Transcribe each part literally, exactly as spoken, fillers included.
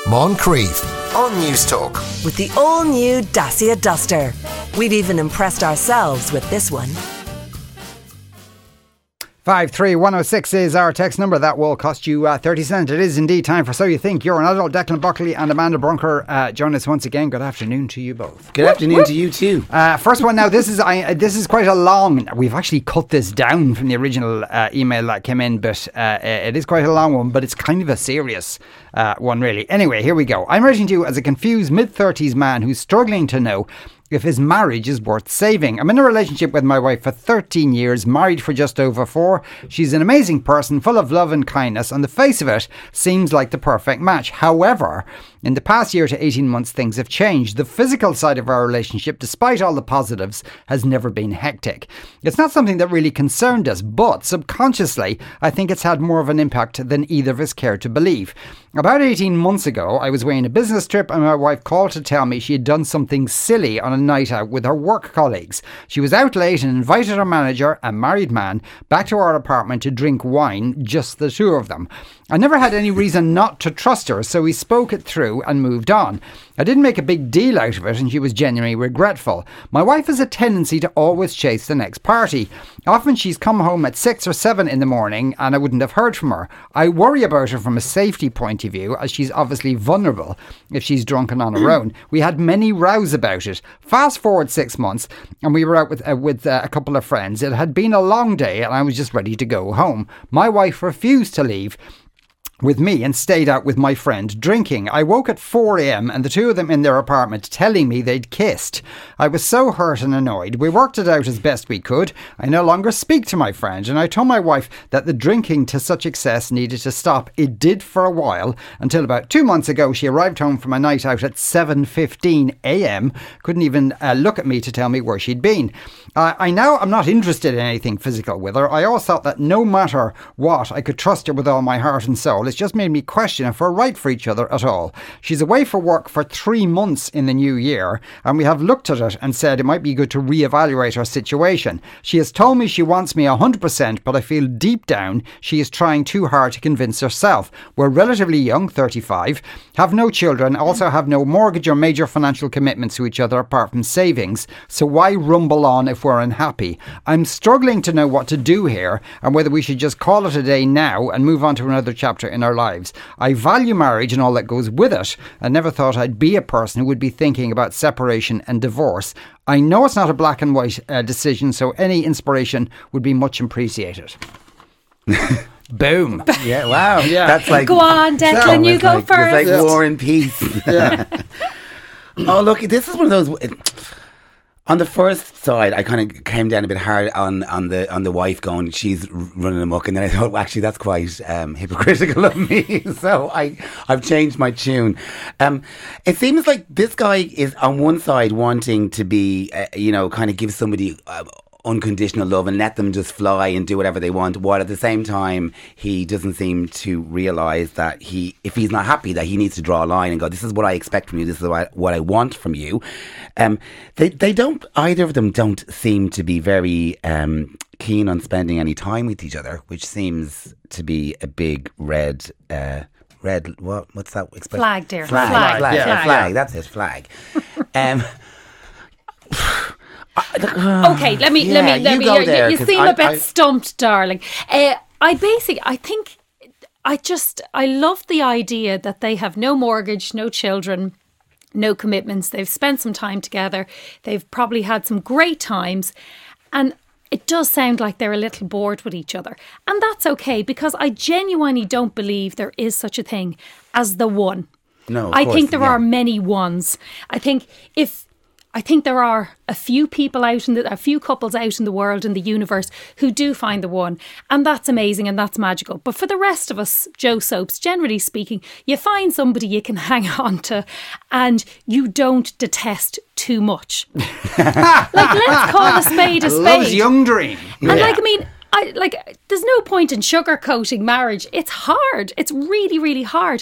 Moncrief on News Talk. With the all-new Dacia Duster. We've even impressed ourselves with this one. five three one oh six is our text number. That will cost you uh, thirty cents. It is indeed time for So You Think. You're an adult. Declan Buckley and Amanda Brunker uh, join us once again. Good afternoon to you both. Good afternoon to you too. Uh, first one now. This is I, this is quite a long. We've actually cut this down from the original uh, email that came in, but uh, it is quite a long one. But it's kind of a serious uh, one, really. Anyway, here we go. I'm writing to you as a confused mid-thirties man who's struggling to know if his marriage is worth saving. I'm in a relationship with my wife for thirteen years, married for just over four. She's an amazing person, full of love and kindness. On the face of it, seems like the perfect match. However, in the past year to eighteen months, things have changed. The physical side of our relationship, despite all the positives, has never been hectic. It's not something that really concerned us, but subconsciously, I think it's had more of an impact than either of us care to believe. About eighteen months ago, I was away on a business trip and my wife called to tell me she had done something silly on a night out with her work colleagues. She was out late and invited her manager, a married man, back to our apartment to drink wine, just the two of them. I never had any reason not to trust her, so we spoke it through and moved on. I didn't make a big deal out of it and she was genuinely regretful. My wife has a tendency to always chase the next party. Often she's come home at six or seven in the morning and I wouldn't have heard from her. I worry about her from a safety point of view, as she's obviously vulnerable if she's drunk and on her own. We had many rows about it. Fast forward six months and we were out with, uh, with uh, a couple of friends. It had been a long day and I was just ready to go home. My wife refused to leave with me and stayed out with my friend drinking. I woke at four a.m. and the two of them in their apartment telling me they'd kissed. I was so hurt and annoyed. We worked it out as best we could. I no longer speak to my friend and I told my wife that the drinking to such excess needed to stop. It did for a while, until about two months ago she arrived home from a night out at seven fifteen a.m. Couldn't even uh, look at me to tell me where she'd been. Uh, I now am not interested in anything physical with her. I always thought that no matter what, I could trust her with all my heart and soul. It's just made me question if we're right for each other at all. She's away for work for three months in the new year, and we have looked at it and said it might be good to reevaluate our situation. She has told me she wants me one hundred percent, but I feel deep down she is trying too hard to convince herself. We're relatively young, thirty-five, have no children, also have no mortgage or major financial commitments to each other apart from savings. So why rumble on if we're unhappy? I'm struggling to know what to do here and whether we should just call it a day now and move on to another chapter in our lives. I value marriage and all that goes with it. I never thought I'd be a person who would be thinking about separation and divorce. I know it's not a black and white uh, decision, so any inspiration would be much appreciated. Boom. Yeah, wow. Yeah. That's like, go on, Declan, so, you go like, first. It's like War and Peace. Yeah. Oh, look, this is one of those... It, on the first side, I kind of came down a bit hard on, on the on the wife going, she's running amok, and then I thought, well, actually, that's quite um, hypocritical of me. So I, I've changed my tune. Um, it seems like this guy is on one side wanting to be, uh, you know, kind of give somebody uh, unconditional love and let them just fly and do whatever they want, while at the same time he doesn't seem to realise that he, if he's not happy, that he needs to draw a line and go, this is what I expect from you, this is what I, what I want from you. Um, they they don't, either of them don't seem to be very um, keen on spending any time with each other, which seems to be a big red uh, red what what's that expression? Flag, dear. Flag, flag, flag, yeah. flag, flag. That's it, flag. um Okay, let me, yeah, let me, let you me. go You, there, you 'cause seem I, a bit I, stumped, darling. Uh, I basically, I think, I just, I love the idea that they have no mortgage, no children, no commitments. They've spent some time together. They've probably had some great times, and it does sound like they're a little bored with each other, and that's okay, because I genuinely don't believe there is such a thing as the one. No, of I course, think there yeah. are many ones. I think if. I think there are a few people out in the, a few couples out in the world, in the universe, who do find the one, and that's amazing and that's magical. But for the rest of us, Joe Soaps, generally speaking, you find somebody you can hang on to and you don't detest too much. Like, let's call a spade a spade. Love's young dream. And Yeah. like, I mean, I like. There's no point in sugarcoating marriage. It's hard. It's really, really hard.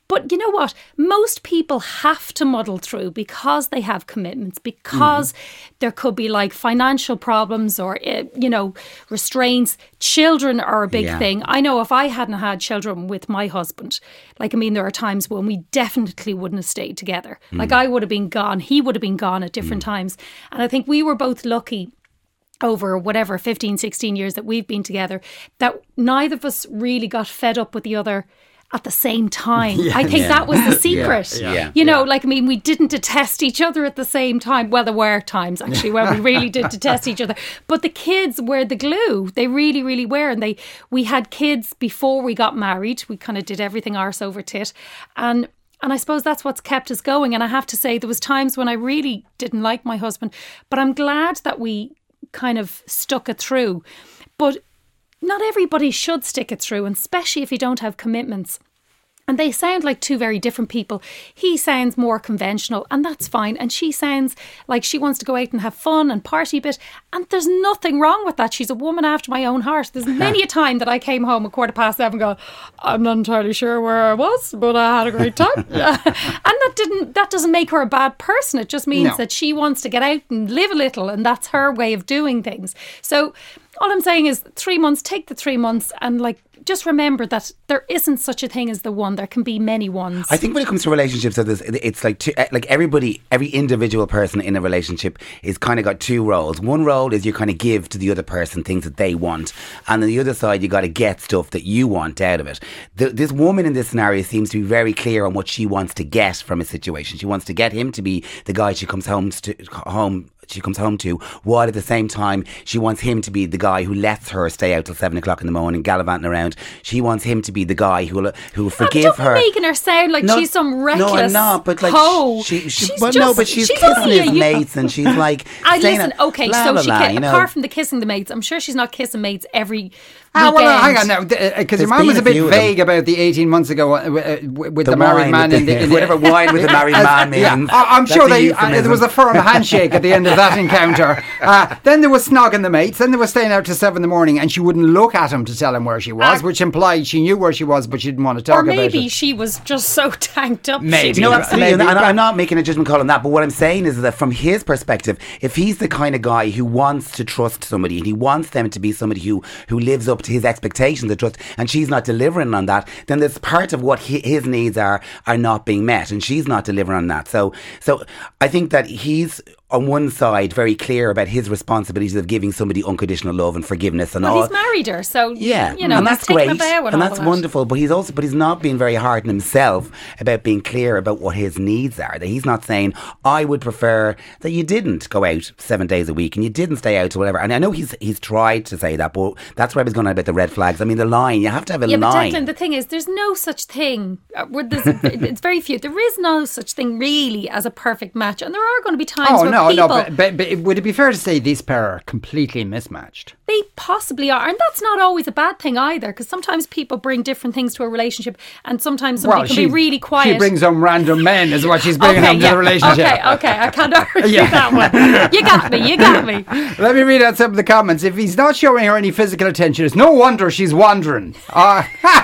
But you know what? Most people have to muddle through because they have commitments, because mm-hmm. there could be like financial problems or, uh, you know, restraints. Children are a big yeah. thing. I know if I hadn't had children with my husband, like, I mean, there are times when we definitely wouldn't have stayed together. Mm. Like, I would have been gone. He would have been gone at different mm. times. And I think we were both lucky over whatever fifteen, sixteen years that we've been together, that neither of us really got fed up with the other at the same time. Yeah, I think yeah. that was the secret. yeah, yeah, you know, yeah. like, I mean, we didn't detest each other at the same time. Well, there were times actually when we really did detest each other. But the kids were the glue. They really, really were. And they, we had kids before we got married. We kind of did everything arse over tit. And And I suppose that's what's kept us going. And I have to say, there was times when I really didn't like my husband, but I'm glad that we kind of stuck it through. But not everybody should stick it through, and especially if you don't have commitments. And they sound like two very different people. He sounds more conventional, and that's fine. And she sounds like she wants to go out and have fun and party a bit. And there's nothing wrong with that. She's a woman after my own heart. There's many a time that I came home at quarter past seven going, I'm not entirely sure where I was, but I had a great time. And that didn't, that doesn't make her a bad person. It just means no. that she wants to get out and live a little, and that's her way of doing things. So all I'm saying is three months, take the three months and like, just remember that there isn't such a thing as the one. There can be many ones. I think when it comes to relationships, it's like two, like everybody, every individual person in a relationship is kind of got two roles. One role is you kind of give to the other person things that they want, and on the other side you got to get stuff that you want out of it. The, this woman in this scenario seems to be very clear on what she wants to get from a situation. She wants to get him to be the guy she comes home to home. she comes home to, while at the same time she wants him to be the guy who lets her stay out till seven o'clock in the morning gallivanting around. She wants him to be the guy who will who will forgive no, don't her. Be making her sound like no, she's some reckless. No, I'm not. But like, hoe. she, she, she's well, just, no, but she's, she's kissing his a, mates, and she's like, I listen. At, okay, blah, so blah, she blah, ki- you know. apart from the kissing the mates, I'm sure she's not kissing mates every. Ah, well, weekend. hang on now, because your mum was a bit vague about the eighteen months ago uh, with the, the married man in the, the, in the whatever wine with the married man means. Yeah, I'm sure they, uh, there was a firm handshake at the end of that encounter. Uh, then there was snogging the mates. Then they were staying out till seven in the morning, and she wouldn't look at him to tell him where she was, uh, which implied she knew where she was, but she didn't want to talk about it. Or maybe she was just so tanked up. Maybe, no, absolutely. maybe. And I'm not making a judgment call on that, but what I'm saying is that from his perspective, if he's the kind of guy who wants to trust somebody and he wants them to be somebody who who lives up to his expectations of trust, and she's not delivering on that, then there's part of what he, his needs are are not being met, and she's not delivering on that. So, so I think that he's on one side very clear about his responsibilities of giving somebody unconditional love and forgiveness and well, all. He's married her, so yeah, you know, and that's he's great, a vow and, and all that's that. wonderful. But he's also, but he's not being very hard on himself about being clear about what his needs are. That he's not saying, "I would prefer that you didn't go out seven days a week and you didn't stay out or whatever." And I know he's he's tried to say that, but that's where I was going on about the red flags. I mean, the line, you have to have a yeah, line. But Declan, the thing is, there's no such thing. Uh, where there's, it's very few. There is no such thing really as a perfect match, and there are going to be times oh, where no, people. no, but, but, but would it be fair to say these pair are completely mismatched? They possibly are, and that's not always a bad thing either, because sometimes people bring different things to a relationship, and sometimes somebody well, can she, be really quiet. She brings some random men, is what she's bringing okay, home yeah. to the relationship. Okay, okay, I can't argue yeah. that one. You got me, you got me. Let me read out some of the comments. If he's not showing her any physical attention, it's no wonder she's wandering. Uh,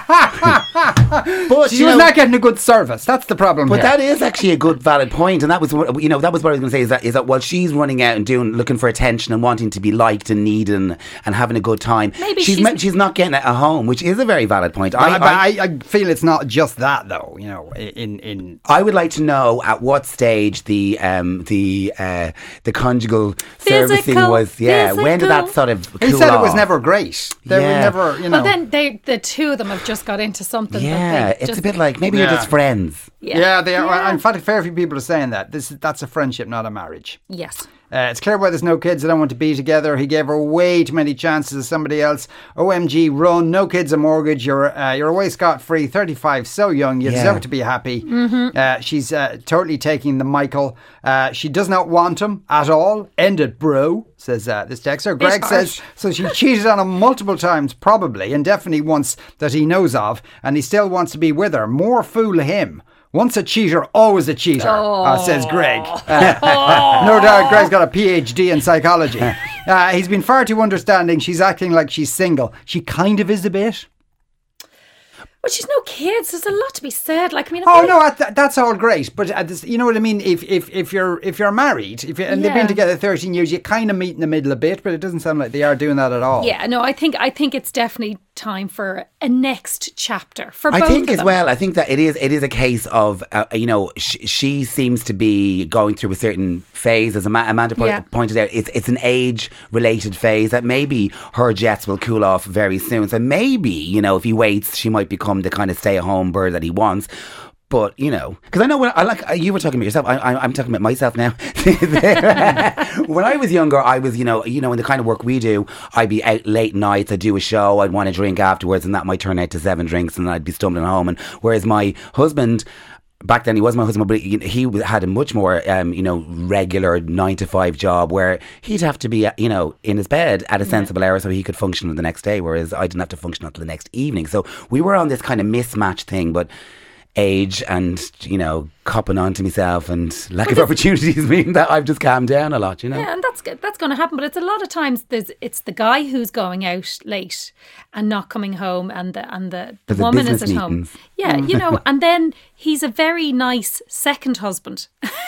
but she was know, not getting a good service. That's the problem. But here. that is actually a good, valid point, and that was, what, you know, that was what I was going to say. Is that is that while she's running out and doing, looking for attention and wanting to be liked and needed and, and having a good time, Maybe she's she's, me, she's not getting it at home, which is a very valid point. I, I, but I, I, I feel it's not just that, though. You know, in in I would like to know at what stage the um the uh, the conjugal physical, servicing was. Yeah, physical. When did that sort of? Cool he said off? It was never great. They yeah. were never, you know. Well, then they, the two of them have just got into something. Yeah, that they it's just, a bit like maybe yeah. you're just friends. Yeah, yeah they are. Yeah. In fact, a fair few people are saying that. This that's a friendship, not a marriage. Yes. Uh, it's clear why there's no kids. They don't want to be together. He gave her way too many chances as somebody else. O M G, run. No kids, a mortgage. You're uh, you're away scot-free. thirty-five, so young. You yeah. deserve to be happy. Mm-hmm. Uh, she's uh, totally taking the Michael. Uh, she does not want him at all. End it, bro, says uh, this texter. Greg It's says, harsh. so she cheated on him multiple times, probably, and definitely once that he knows of, and he still wants to be with her. More fool him. Once a cheater, always a cheater, oh. uh, says Greg. Uh, no doubt Greg's got a P H D in psychology. Uh, he's been far too understanding. She's acting like she's single. She kind of is a bit. Well, she's no kids. There's a lot to be said. Like, I mean, Oh I- no, th- that's all great, but uh, this, you know what I mean. If if, if you're if you're married, if you, and they've Yeah. been together thirteen years, you kind of meet in the middle a bit, but it doesn't sound like they are doing that at all. Yeah, no, I think I think it's definitely time for a next chapter for both I think of as them. well. I think that it is. It is a case of uh, you know sh- she seems to be going through a certain phase, as Ama- Amanda po- Yeah. pointed out. It's it's an age related phase that maybe her jets will cool off very soon. So maybe you know if he waits, she might become the kind of stay at home bird that he wants. But you know, because I know when I like you were talking about yourself, I, I, I'm talking about myself now. When I was younger, I was you know, you know, in the kind of work we do, I'd be out late nights, I'd do a show, I'd want to drink afterwards, and that might turn out to seven drinks, and I'd be stumbling home. And whereas my husband. Back then, he was my husband, but he, he had a much more, um, you know, regular nine to five job where he'd have to be, you know, in his bed at a sensible hour so he could function the next day, whereas I didn't have to function until the next evening. So we were on this kind of mismatch thing, but age and, you know, copping on to myself and lack of opportunities mean that I've just calmed down a lot, you know. Yeah, and that's go- that's going to happen. But it's a lot of times there's it's the guy who's going out late and not coming home, and the and the, the There's the woman is at business home. meetings. Yeah, you know, and then he's a very nice second husband.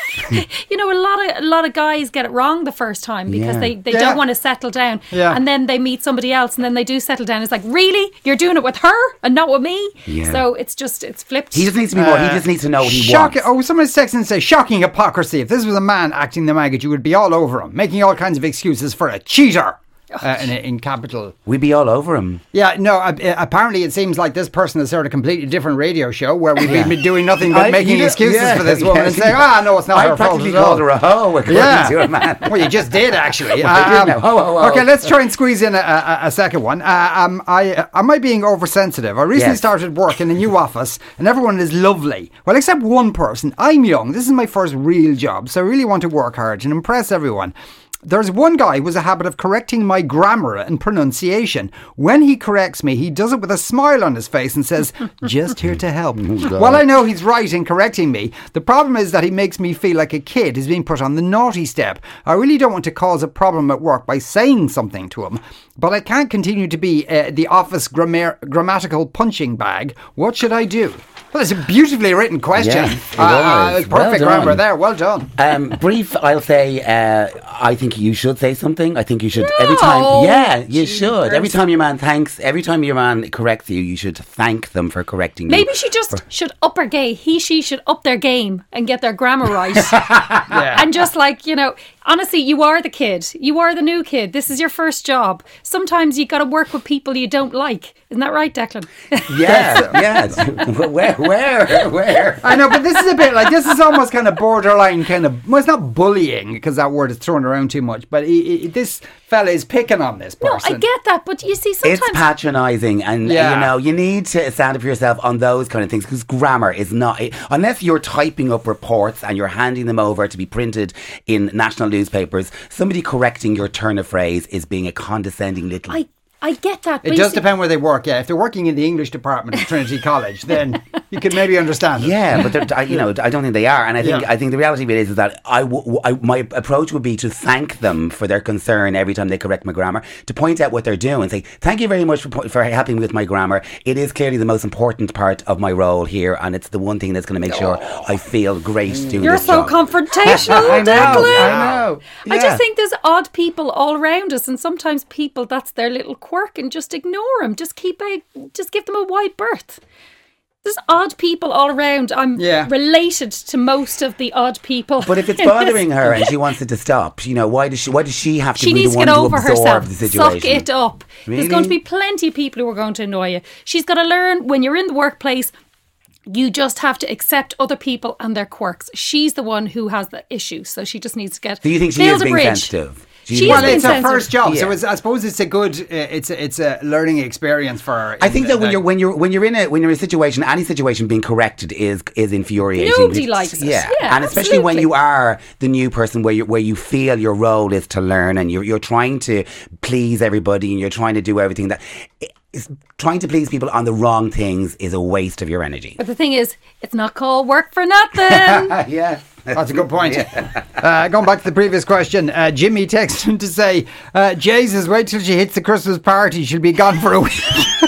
You know, a lot of a lot of guys get it wrong the first time because Yeah. they, they Yeah. don't want to settle down, Yeah. and then they meet somebody else, and then they do settle down. It's like, really, you're doing it with her and not with me. Yeah. So it's just it's flipped. He just needs to be more, he just needs to know what he Shocking! wants. Oh, someone's texting and say shocking hypocrisy. If this was a man acting the maggot, you would be all over him, making all kinds of excuses for a cheater. Uh, in, in capital. We'd be all over him. Yeah, no, uh, uh, apparently it seems like this person has started a completely different radio show where we've been doing nothing but I- making you know, excuses yeah, for this woman yeah. and saying, ah, no, it's not I her fault practically at all. called her a hoe, according Yeah. to a man. Well, you just did actually. Well, I did now. Ho, ho, ho. Okay, let's try and squeeze in a, a, a second one. Uh, um, I am I being oversensitive? I recently Yes. started work in a new office, and everyone is lovely. Well, except one person. I'm young. This is my first real job, so I really want to work hard and impress everyone. There's one guy who has a habit of correcting my grammar and pronunciation. When he corrects me, he does it with a smile on his face and says, just here to help. While I know he's right in correcting me, the problem is that he makes me feel like a kid who's being put on the naughty step. I really don't want to cause a problem at work by saying something to him, but I can't continue to be uh, the office grammar- grammatical punching bag. What should I do? Well, it's a beautifully written question. Yes, it uh, uh, was. it's perfect Well done. grammar there. Well done. Um, brief, I'll say, uh, I think you should say something. I think you should, every time, yeah, you should. Every time your man thanks, every time your man corrects you, you should thank them for correcting you. Maybe she just should up her game. He, she should up their game and get their grammar right. Yeah. And just like, you know, honestly, you are the kid. You are the new kid. This is your first job. Sometimes you got to work with people you don't like. Isn't that right, Declan? Yeah, yes. Where, where, where? I know, but this is a bit like, this is almost kind of borderline kind of, well, it's not bullying because that word is thrown around too much, but he, he, this fella is picking on this No, person. I get that. But you see, sometimes... It's patronising, and Yeah. you know you need to stand up for yourself on those kind of things because grammar is not it, unless you're typing up reports and you're handing them over to be printed in national newspapers. Somebody correcting your turn of phrase is being a condescending little. I, I get that. It but you does see- depend where they work, yeah. If they're working in the English department at Trinity College, then you could maybe understand it. Yeah, but they're- I, you know, I don't think they are, and I think Yeah. I think the reality of it is, is that I, w- I- my approach would be to thank them for their concern every time they correct my grammar, to point out what they're doing, and say thank you very much for po- for helping me with my grammar. It is clearly the most important part of my role here, and it's the one thing that's going to make sure I feel great doing You're this so job. confrontational, I know, Declan. I know. I Yeah. just think there's odd people all around us, and sometimes people, that's their little quirk, and just ignore them. Just keep a, just give them a wide berth. There's odd people all around. I'm Yeah. related to most of the odd people. But if it's bothering her and she wants it to stop, you know, why does she? Why does she have to she be needs the to one get to over absorb herself. the situation? Suck it up. There's going to be plenty of people who are going to annoy you. She's got to learn when you're in the workplace. You just have to accept other people and their quirks. She's the one who has the issue, so she just needs to get. Do you think she build is a being bridge. sensitive? She She is Well, being it's her sensitive. first job, so Yeah. it's, I suppose it's a good, uh, it's a, it's a learning experience for her. I think that when Like- you're when you're when you're in a when you're in a situation, any situation being corrected is is infuriating. Nobody It's- likes it. Yeah, Yeah, and especially when absolutely. you are the new person, where you where you feel your role is to learn, and you're you're trying to please everybody, and you're trying to do everything that. Is, trying to please people on the wrong things is a waste of your energy. But the thing is, it's not called work for nothing. yeah. That's a good point. uh, going back to the previous question, uh, Jimmy texted to say, uh, Jesus, wait till she hits the Christmas party. She'll be gone for a week.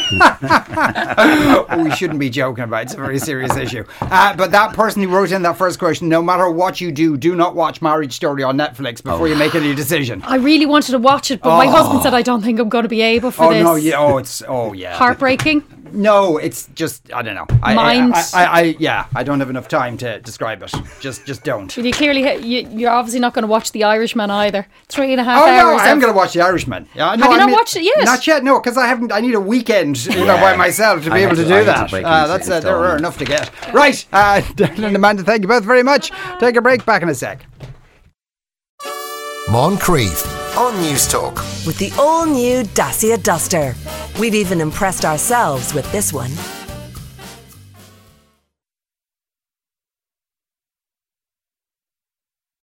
We shouldn't be joking about it. It's a very serious issue. Uh, but that person who wrote in that first question, no matter what you do, do not watch Marriage Story on Netflix before oh. you make any decision. I really wanted to watch it, but oh. my husband said I don't think I'm going to be able for oh, this. No, yeah, oh, it's, oh, yeah. Heartbreaking? No, it's just, I don't know. I, Mind. I, I, I, I, yeah, I don't have enough time to describe it. Just just don't. Well, you clearly, you, you're obviously not going to watch The Irishman either. Three and a half oh, hours. Oh, no, I am going to watch The Irishman. Yeah, no, have you I not mean, watched it yet? Not yet, no, because I haven't, I need a weekend you yeah. know, by myself to be I able to, to do that. To uh, that's uh, There are enough to get. Right, uh, Declan and Amanda, thank you both very much. Take a break, back in a sec. Moncrief on Newstalk. With the all-new Dacia Duster. We've even impressed ourselves with this one.